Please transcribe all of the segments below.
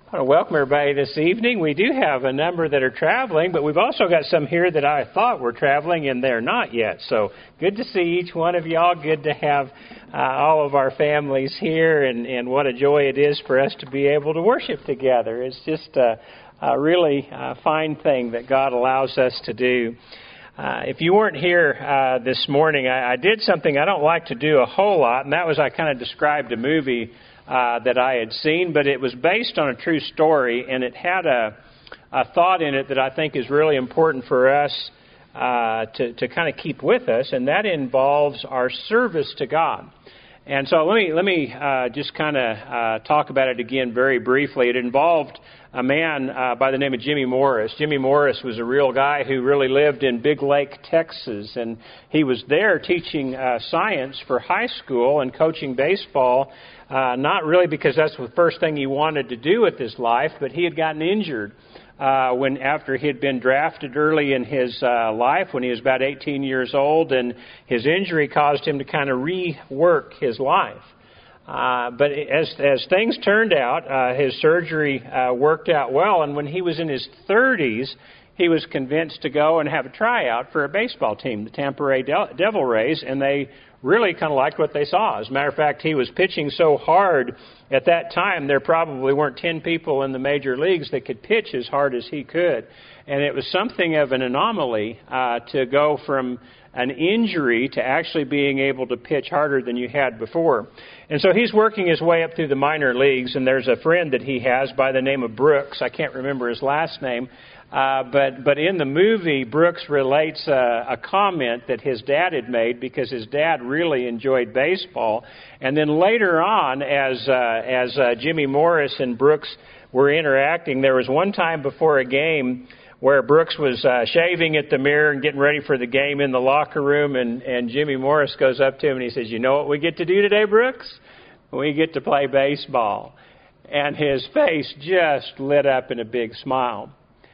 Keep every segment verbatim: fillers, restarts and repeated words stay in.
I want to welcome everybody this evening. We do have a number that are traveling, but we've also got some here that I thought were traveling, and they're not yet. So good to see each one of y'all. Good to have uh, all of our families here, and, and what a joy it is for us to be able to worship together. It's just a, a really uh, fine thing that God allows us to do. Uh, if you weren't here uh, this morning, I, I did something I don't like to do a whole lot, and that was I kind of described a movie Uh, that I had seen, but it was based on a true story, and it had a, a thought in it that I think is really important for us uh, to, to kind of keep with us, and that involves our service to God. And so let me let me uh, just kind of uh, talk about it again very briefly. It involved a man uh, by the name of Jimmy Morris. Jimmy Morris was a real guy who really lived in Big Lake, Texas, and he was there teaching uh, science for high school and coaching baseball. Uh, not really because that's the first thing he wanted to do with his life, but he had gotten injured uh, when after he had been drafted early in his uh, life when he was about eighteen years old, and his injury caused him to kind of rework his life. Uh, but as as things turned out, uh, his surgery uh, worked out well, and when he was in his thirties, he was convinced to go and have a tryout for a baseball team, the Tampa Bay Devil Rays, and they really kind of liked what they saw. As a matter of fact, he was pitching so hard at that time, there probably weren't ten people in the major leagues that could pitch as hard as he could. And it was something of an anomaly uh, to go from an injury to actually being able to pitch harder than you had before. And so he's working his way up through the minor leagues, and there's a friend that he has by the name of Brooks. I can't remember his last name. Uh, but but in the movie, Brooks relates a, a comment that his dad had made because his dad really enjoyed baseball. And then later on, as uh, as uh, Jimmy Morris and Brooks were interacting, there was one time before a game where Brooks was uh, shaving at the mirror and getting ready for the game in the locker room, and, and Jimmy Morris goes up to him and he says, "You know what we get to do today, Brooks? We get to play baseball." And his face just lit up in a big smile.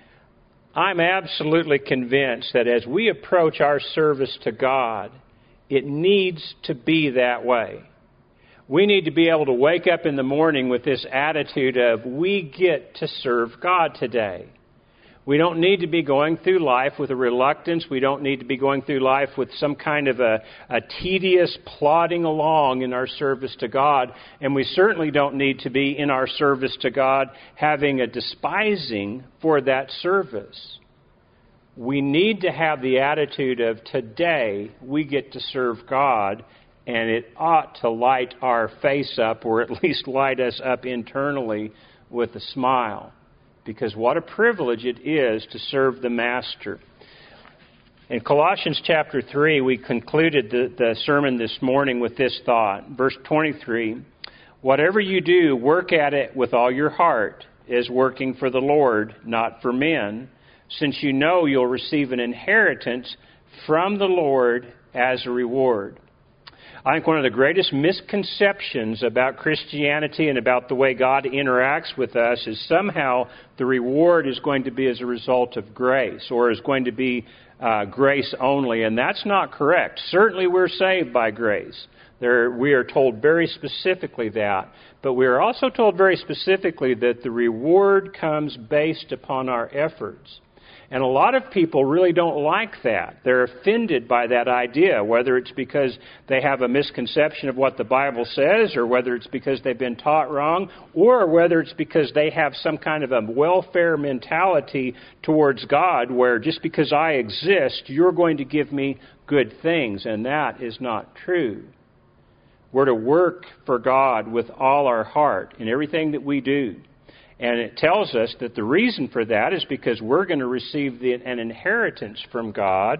I'm absolutely convinced that as we approach our service to God, it needs to be that way. We need to be able to wake up in the morning with this attitude of, we get to serve God today. We don't need to be going through life with a reluctance. We don't need to be going through life with some kind of a, a tedious plodding along in our service to God. And we certainly don't need to be in our service to God having a despising for that service. We need to have the attitude of, today we get to serve God, and it ought to light our face up, or at least light us up internally with a smile. Because what a privilege it is to serve the Master. In Colossians chapter three, we concluded the, the sermon this morning with this thought. Verse twenty-three, "Whatever you do, work at it with all your heart, as working for the Lord, not for men, since you know you'll receive an inheritance from the Lord as a reward." I think one of the greatest misconceptions about Christianity and about the way God interacts with us is somehow the reward is going to be as a result of grace, or is going to be uh, grace only, and that's not correct. Certainly we're saved by grace. There, we are told very specifically that, but we are also told very specifically that the reward comes based upon our efforts. And a lot of people really don't like that. They're offended by that idea, whether it's because they have a misconception of what the Bible says, or whether it's because they've been taught wrong, or whether it's because they have some kind of a welfare mentality towards God, where just because I exist, you're going to give me good things. And that is not true. We're to work for God with all our heart in everything that we do. And it tells us that the reason for that is because we're going to receive the, an inheritance from God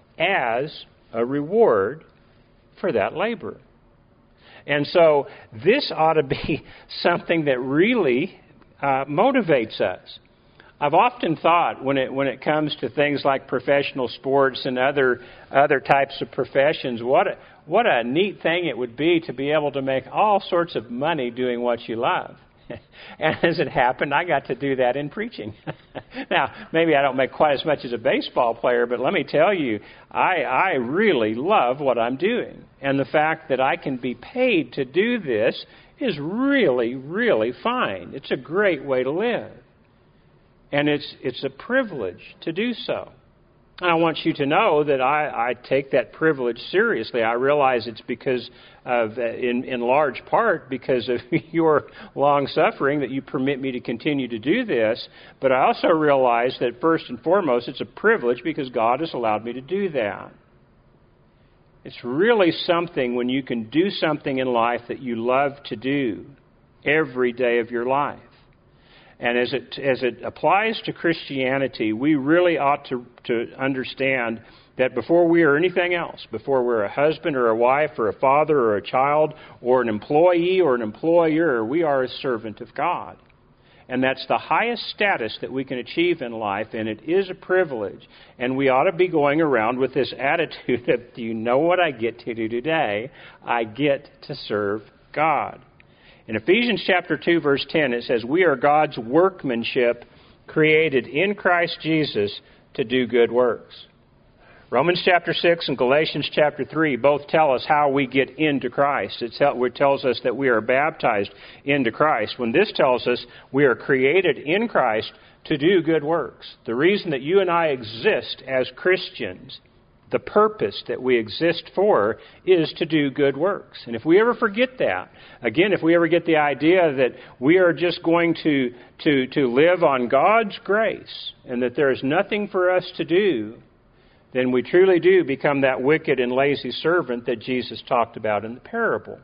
as a reward for that labor. And so this ought to be something that really uh, motivates us. I've often thought when it when it comes to things like professional sports and other other types of professions, what a, what a neat thing it would be to be able to make all sorts of money doing what you love. And as it happened, I got to do that in preaching. Now, maybe I don't make quite as much as a baseball player, but let me tell you, I, I really love what I'm doing. And the fact that I can be paid to do this is really, really fine. It's a great way to live. And it's it's a privilege to do so. And I want you to know that I, I take that privilege seriously. I realize it's because of, in, in large part, because of your long suffering that you permit me to continue to do this. But I also realize that first and foremost, it's a privilege because God has allowed me to do that. It's really something when you can do something in life that you love to do every day of your life. And as it as it applies to Christianity, we really ought to, to understand that before we are anything else, before we're a husband or a wife or a father or a child or an employee or an employer, we are a servant of God. And that's the highest status that we can achieve in life, and it is a privilege. And we ought to be going around with this attitude of, do you know what I get to do today? I get to serve God. In Ephesians chapter two, verse ten, it says, we are God's workmanship created in Christ Jesus to do good works. Romans chapter six and Galatians chapter three both tell us how we get into Christ. It tells us that we are baptized into Christ. When this tells us we are created in Christ to do good works. The reason that you and I exist as Christians, the purpose that we exist for, is to do good works. And if we ever forget that, again, if we ever get the idea that we are just going to, to, to live on God's grace and that there is nothing for us to do, then we truly do become that wicked and lazy servant that Jesus talked about in the parable.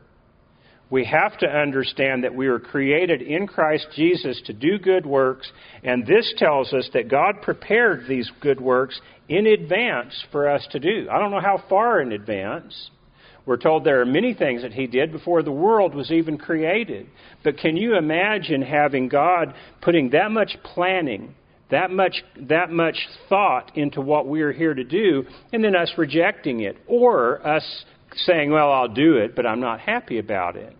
We have to understand that we were created in Christ Jesus to do good works, and this tells us that God prepared these good works in advance for us to do. I don't know how far in advance. We're told there are many things that He did before the world was even created. But can you imagine having God putting that much planning, that much that much thought into what we are here to do, and then us rejecting it, or us saying, well, I'll do it, but I'm not happy about it.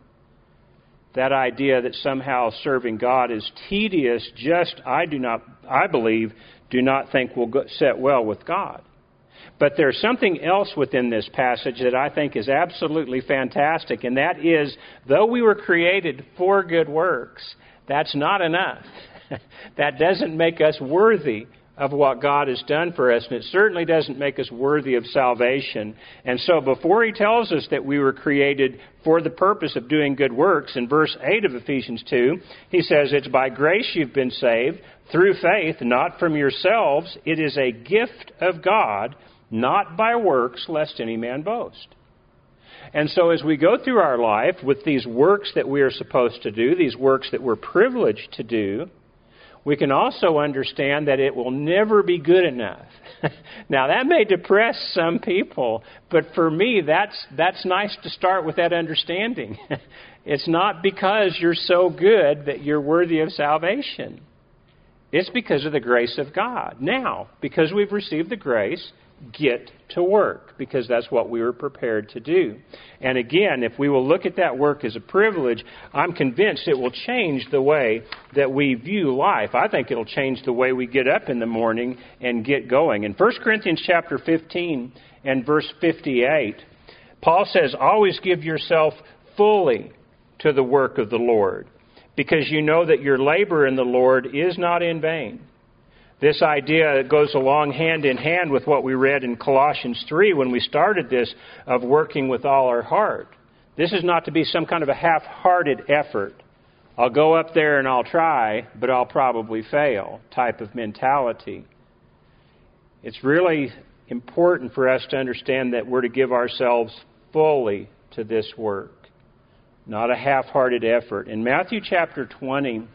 That idea that somehow serving God is tedious, just, I do not, I believe, do not think will go, set well with God. But there's something else within this passage that I think is absolutely fantastic, and that is, though we were created for good works, that's not enough. That doesn't make us worthy of what God has done for us, and it certainly doesn't make us worthy of salvation. And so before He tells us that we were created for the purpose of doing good works, in verse eight of Ephesians two, He says, it's by grace you've been saved, through faith, not from yourselves. It is a gift of God, not by works, lest any man boast. And so as we go through our life with these works that we are supposed to do, these works that we're privileged to do, we can also understand that it will never be good enough. Now, that may depress some people, but for me, that's that's nice to start with that understanding. It's not because you're so good that you're worthy of salvation. It's because of the grace of God. Now, because we've received the grace, get to work, because that's what we were prepared to do. And again, if we will look at that work as a privilege, I'm convinced it will change the way that we view life. I think it'll change the way we get up in the morning and get going. In First Corinthians chapter fifteen and verse fifty-eight, Paul says, always give yourself fully to the work of the Lord, because you know that your labor in the Lord is not in vain. This idea goes along hand in hand with what we read in Colossians three when we started this, of working with all our heart. This is not to be some kind of a half-hearted effort. I'll go up there and I'll try, but I'll probably fail type of mentality. It's really important for us to understand that we're to give ourselves fully to this work, not a half-hearted effort. In Matthew chapter twenty,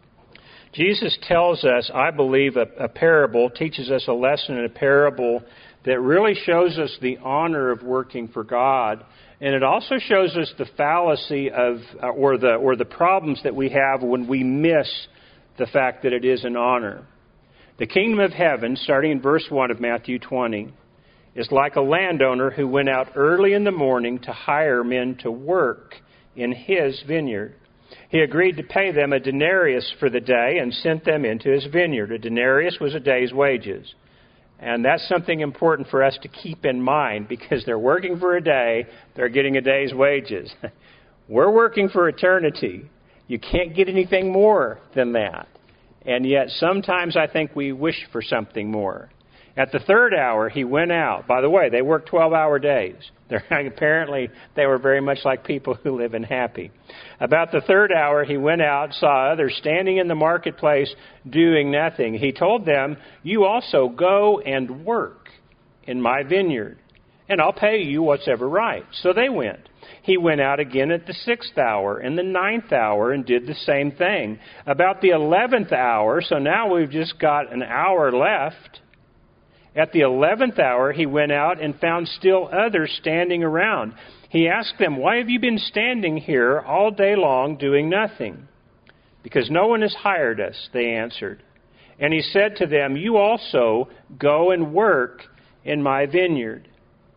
Jesus tells us, I believe, a, a parable, teaches us a lesson in a parable that really shows us the honor of working for God. And it also shows us the fallacy of, or the, or the problems that we have when we miss the fact that it is an honor. The kingdom of heaven, starting in verse one of Matthew twenty, is like a landowner who went out early in the morning to hire men to work in his vineyard. He agreed to pay them a denarius for the day and sent them into his vineyard. A denarius was a day's wages. And that's something important for us to keep in mind, because they're working for a day, they're getting a day's wages. We're working for eternity. You can't get anything more than that. And yet sometimes I think we wish for something more. At the third hour, he went out. By the way, they worked twelve-hour days. They're, apparently, they were very much like people who live in happy. About the third hour, he went out, saw others standing in the marketplace doing nothing. He told them, "You also go and work in my vineyard, and I'll pay you what's ever right." So they went. He went out again at the sixth hour and the ninth hour and did the same thing. About the eleventh hour, so now we've just got an hour left. At the eleventh hour, he went out and found still others standing around. He asked them, "Why have you been standing here all day long doing nothing?" "Because no one has hired us," they answered. And he said to them, "You also go and work in my vineyard."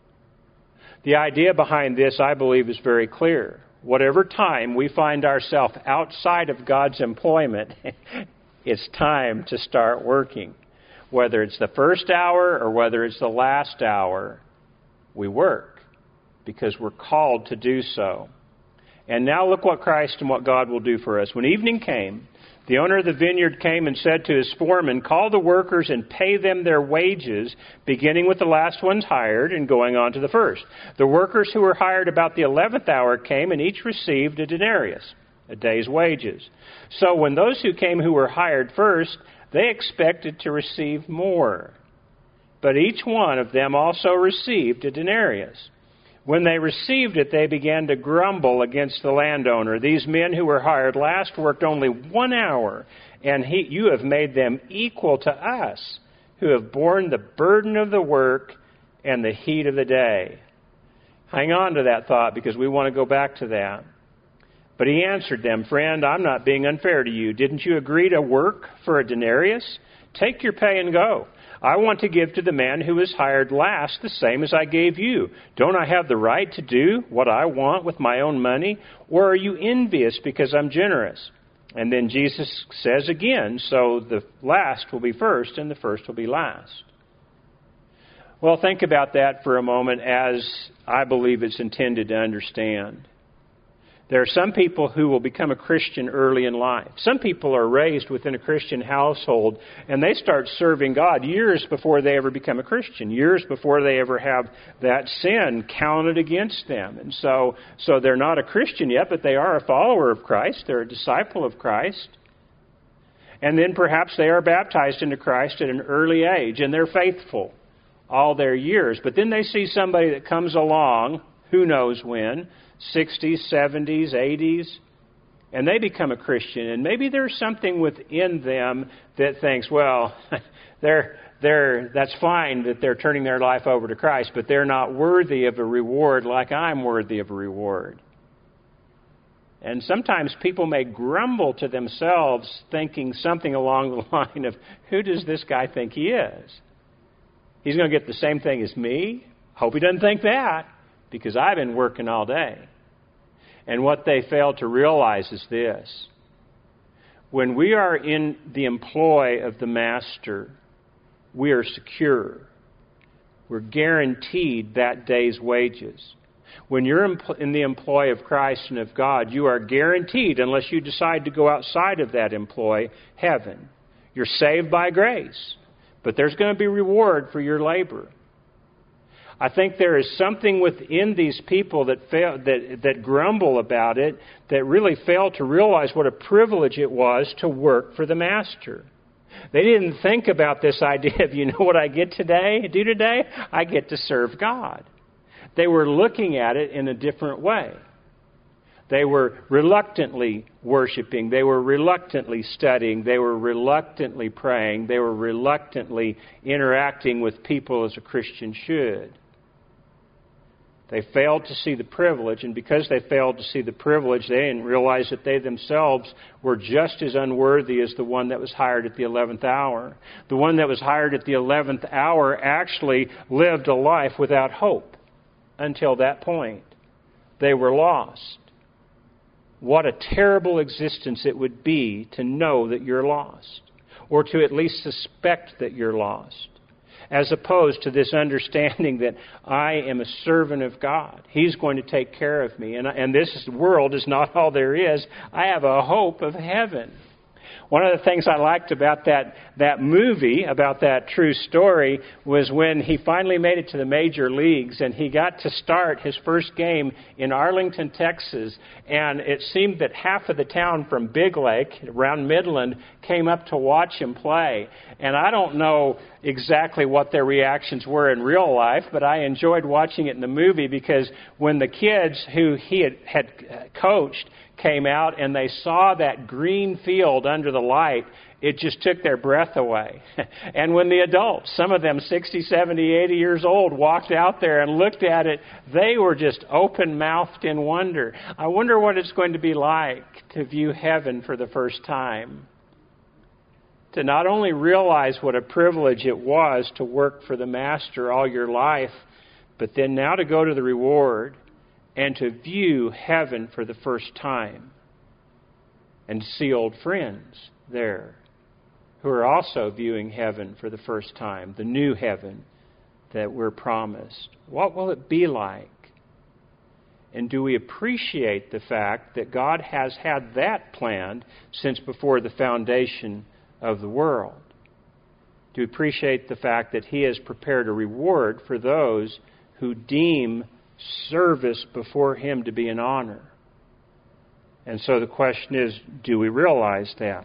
The idea behind this, I believe, is very clear. Whatever time we find ourselves outside of God's employment, it's time to start working. Whether it's the first hour or whether it's the last hour, we work because we're called to do so. And now look what Christ and what God will do for us. When evening came, the owner of the vineyard came and said to his foreman, "Call the workers and pay them their wages, beginning with the last ones hired and going on to the first." The workers who were hired about the eleventh hour came and each received a denarius, a day's wages. So when those who came who were hired first, they expected to receive more. But each one of them also received a denarius. When they received it, they began to grumble against the landowner. "These men who were hired last worked only one hour, and he, you have made them equal to us, who have borne the burden of the work and the heat of the day." Hang on to that thought because we want to go back to that. But he answered them, "Friend, I'm not being unfair to you. Didn't you agree to work for a denarius? Take your pay and go. I want to give to the man who was hired last the same as I gave you. Don't I have the right to do what I want with my own money? Or are you envious because I'm generous?" And then Jesus says again, so the last will be first and the first will be last. Well, think about that for a moment as I believe it's intended to understand. There are some people who will become a Christian early in life. Some people are raised within a Christian household, and they start serving God years before they ever become a Christian, years before they ever have that sin counted against them. And so, so they're not a Christian yet, but they are a follower of Christ. They're a disciple of Christ. And then perhaps they are baptized into Christ at an early age, and they're faithful all their years. But then they see somebody that comes along, who knows when, sixties, seventies, eighties, and they become a Christian. And maybe there's something within them that thinks, well, they're, they're, that's fine that they're turning their life over to Christ, but they're not worthy of a reward like I'm worthy of a reward. And sometimes people may grumble to themselves thinking something along the line of, who does this guy think he is? He's going to get the same thing as me? Hope he doesn't think that, because I've been working all day. And what they fail to realize is this. When we are in the employ of the Master, we are secure. We're guaranteed that day's wages. When you're in the employ of Christ and of God, you are guaranteed, unless you decide to go outside of that employ, heaven. You're saved by grace, but there's going to be reward for your labor. I think there is something within these people that fail, that, that grumble about it, that really fail to realize what a privilege it was to work for the Master. They didn't think about this idea of, you know what I get today, do today? I get to serve God. They were looking at it in a different way. They were reluctantly worshiping. They were reluctantly studying. They were reluctantly praying. They were reluctantly interacting with people as a Christian should. They failed to see the privilege, and because they failed to see the privilege, they didn't realize that they themselves were just as unworthy as the one that was hired at the eleventh hour. The one that was hired at the eleventh hour actually lived a life without hope until that point. They were lost. What a terrible existence it would be to know that you're lost, or to at least suspect that you're lost. as opposed to this understanding that I am a servant of God. He's going to take care of me, and, and this world is not all there is. I have a hope of heaven. One of the things I liked about that, that movie, about that true story, was when he finally made it to the major leagues and he got to start his first game in Arlington, Texas. And it seemed that half of the town from Big Lake, around Midland, came up to watch him play. And I don't know exactly what their reactions were in real life, but I enjoyed watching it in the movie because when the kids who he had, had coached came out and they saw that green field under the light, it just took their breath away. And when the adults, some of them sixty, seventy, eighty years old, walked out there and looked at it, they were just open-mouthed in wonder. I wonder what it's going to be like to view heaven for the first time. To not only realize what a privilege it was to work for the Master all your life, but then now to go to the reward and to view heaven for the first time and see old friends there who are also viewing heaven for the first time, the new heaven that we're promised. What will it be like? And do we appreciate the fact that God has had that planned since before the foundation of the world? Do we appreciate the fact that He has prepared a reward for those who deem service before Him to be an honor? And so the question is, do we realize that?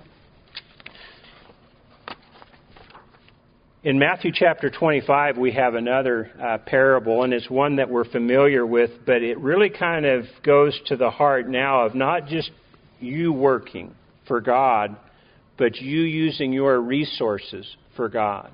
In Matthew chapter twenty-five, we have another uh, parable, and it's one that we're familiar with, but it really kind of goes to the heart now of not just you working for God, but you using your resources for God.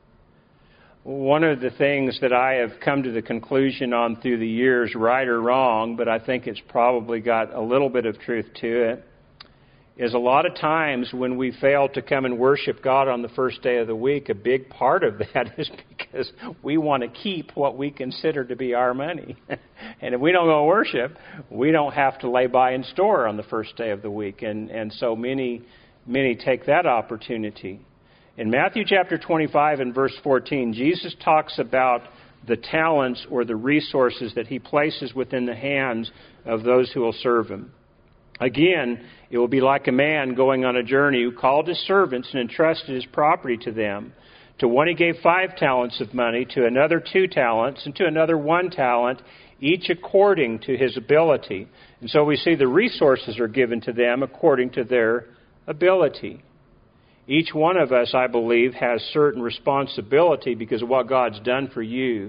One of the things that I have come to the conclusion on through the years, right or wrong, but I think it's probably got a little bit of truth to it, is a lot of times when we fail to come and worship God on the first day of the week, a big part of that is because we want to keep what we consider to be our money. And if we don't go worship, we don't have to lay by in store on the first day of the week. And, and so many, many take that opportunity. In Matthew chapter twenty-five and verse fourteen, Jesus talks about the talents or the resources that He places within the hands of those who will serve Him. Again, it will be like a man going on a journey who called his servants and entrusted his property to them. To one he gave five talents of money, to another two talents, and to another one talent, each according to his ability. And so we see the resources are given to them according to their ability. Each one of us, I believe, has certain responsibility because of what God's done for you.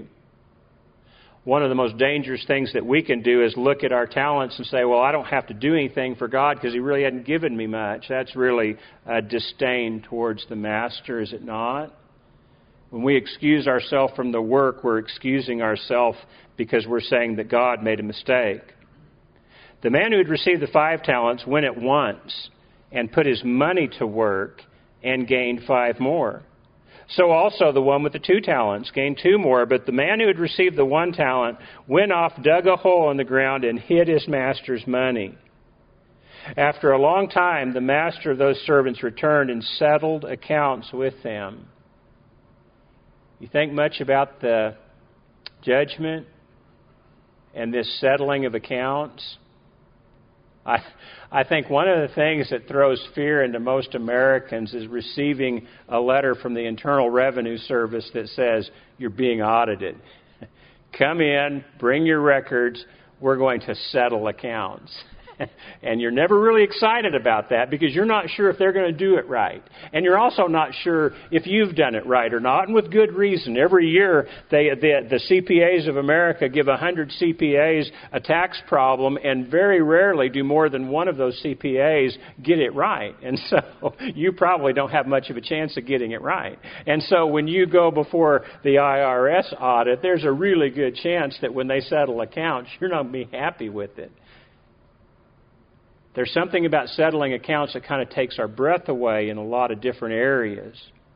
One of the most dangerous things that we can do is look at our talents and say, well, I don't have to do anything for God because He really hadn't given me much. That's really a disdain towards the Master, is it not? When we excuse ourselves from the work, we're excusing ourselves because we're saying that God made a mistake. The man who had received the five talents went at once and put his money to work and gained five more. So also the one with the two talents gained two more, but the man who had received the one talent went off, dug a hole in the ground, and hid his master's money. After a long time, the master of those servants returned and settled accounts with them. You think much about the judgment and this settling of accounts? I, I think one of the things that throws fear into most Americans is receiving a letter from the Internal Revenue Service that says, you're being audited. Come in, bring your records, we're going to settle accounts. And you're never really excited about that because you're not sure if they're going to do it right. And you're also not sure if you've done it right or not, and with good reason. Every year, they, the, the C P As of America give one hundred C P As a tax problem, and very rarely do more than one of those C P As get it right. And so you probably don't have much of a chance of getting it right. And so when you go before the I R S audit, there's a really good chance that when they settle accounts, you're not going to be happy with it. There's something about settling accounts that kind of takes our breath away in a lot of different areas.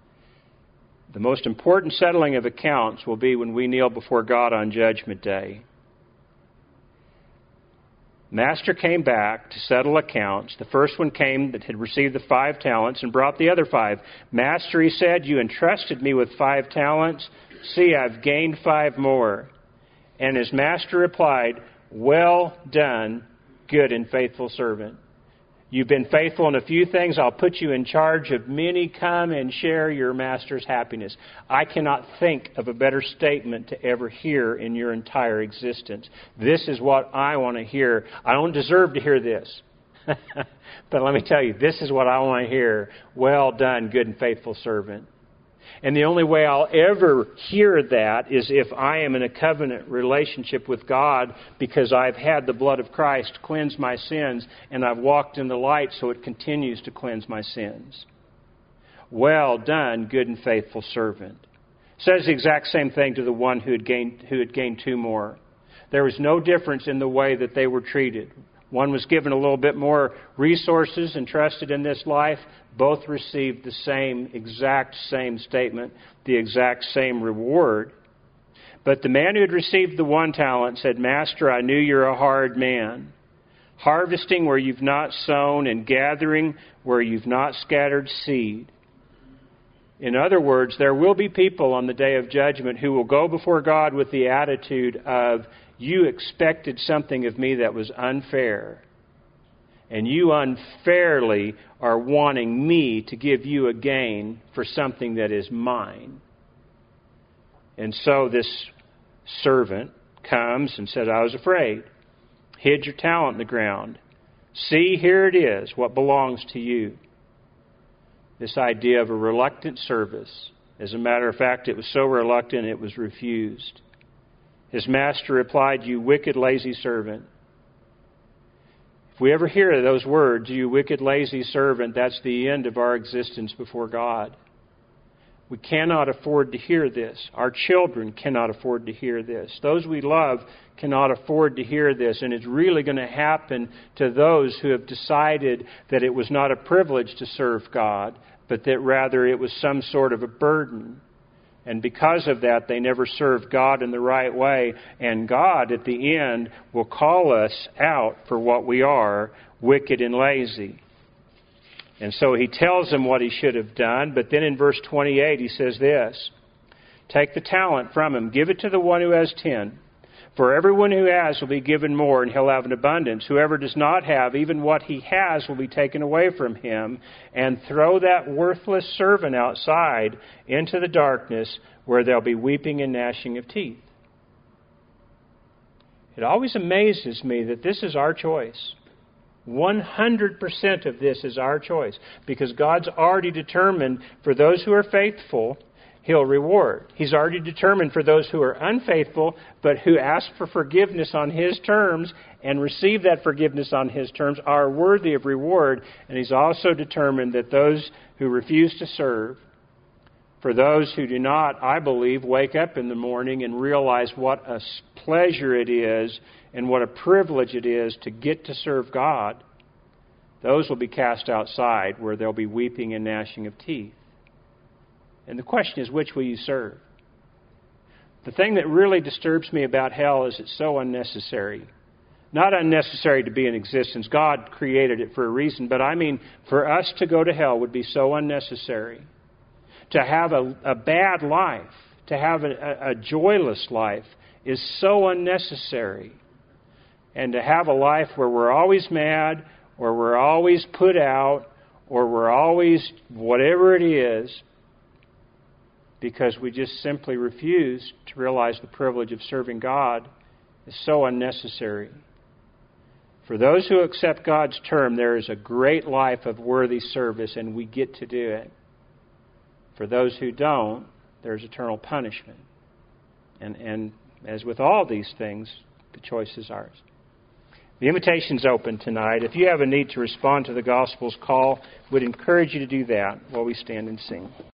The most important settling of accounts will be when we kneel before God on Judgment Day. Master came back to settle accounts. The first one came that had received the five talents and brought the other five. Master, he said, you entrusted me with five talents. See, I've gained five more. And his master replied, well done, good and faithful servant. You've been faithful in a few things. I'll put you in charge of many. Come and share your master's happiness. I cannot think of a better statement to ever hear in your entire existence. This is what I want to hear. I don't deserve to hear this. But let me tell you, this is what I want to hear. Well done, good and faithful servant. And the only way I'll ever hear that is if I am in a covenant relationship with God, because I've had the blood of Christ cleanse my sins and I've walked in the light so it continues to cleanse my sins. Well done, good and faithful servant. It says the exact same thing to the one who had gained, who had gained two more. There was no difference in the way that they were treated. One was given a little bit more resources entrusted in this life. Both received the same, exact same statement, the exact same reward. But the man who had received the one talent said, Master, I knew you're a hard man, harvesting where you've not sown and gathering where you've not scattered seed. In other words, there will be people on the day of judgment who will go before God with the attitude of, you expected something of me that was unfair. And you unfairly are wanting me to give you a gain for something that is mine. And so this servant comes and says, I was afraid. Hid your talent in the ground. See, here it is, what belongs to you. This idea of a reluctant service. As a matter of fact, it was so reluctant it was refused. His master replied, you wicked, lazy servant. If we ever hear those words, you wicked, lazy servant, that's the end of our existence before God. We cannot afford to hear this. Our children cannot afford to hear this. Those we love cannot afford to hear this. And it's really going to happen to those who have decided that it was not a privilege to serve God, but that rather it was some sort of a burden. And because of that, they never served God in the right way. And God, at the end, will call us out for what we are, wicked and lazy. And so he tells them what he should have done. But then in verse twenty-eight, he says this, take the talent from him, give it to the one who has ten. For everyone who has will be given more, and he'll have an abundance. Whoever does not have, even what he has will be taken away from him. And throw that worthless servant outside into the darkness, where there'll be weeping and gnashing of teeth. It always amazes me that this is our choice. one hundred percent of this is our choice. Because God's already determined for those who are faithful, He'll reward. He's already determined for those who are unfaithful, but who ask for forgiveness on His terms and receive that forgiveness on His terms, are worthy of reward. And He's also determined that those who refuse to serve, for those who do not, I believe, wake up in the morning and realize what a pleasure it is and what a privilege it is to get to serve God, those will be cast outside where there'll be weeping and gnashing of teeth. And the question is, which will you serve? The thing that really disturbs me about hell is it's so unnecessary. Not unnecessary to be in existence. God created it for a reason. But I mean, for us to go to hell would be so unnecessary. To have a, a bad life, to have a, a joyless life is so unnecessary. And to have a life where we're always mad, or we're always put out, or we're always whatever it is, because we just simply refuse to realize the privilege of serving God, is so unnecessary. For those who accept God's term, there is a great life of worthy service, and we get to do it. For those who don't, there's eternal punishment. And, and as with all these things, the choice is ours. The invitation's open tonight. If you have a need to respond to the gospel's call, we'd encourage you to do that while we stand and sing.